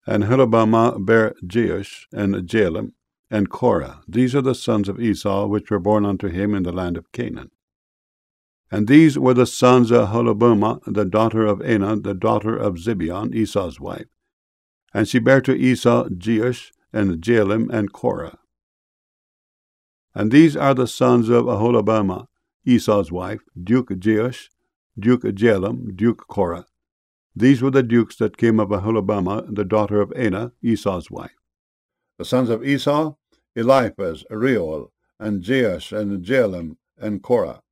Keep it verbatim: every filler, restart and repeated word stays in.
And Aholibamah bare Jeush, and Jalem, and Korah. These are the sons of Esau, which were born unto him in the land of Canaan. And these were the sons of Aholibamah, the daughter of Anah, the daughter of Zibeon, Esau's wife. And she bare to Esau Jeush, and Jalem, and Korah. And these are the sons of Aholibamah, Esau's wife, Duke Jeush, Duke Jalem, Duke Korah. These were the dukes that came of Aholibamah, the daughter of Anah, Esau's wife. The sons of Esau, Eliphaz, Reuel, and Jeush, and Jalem, and Korah.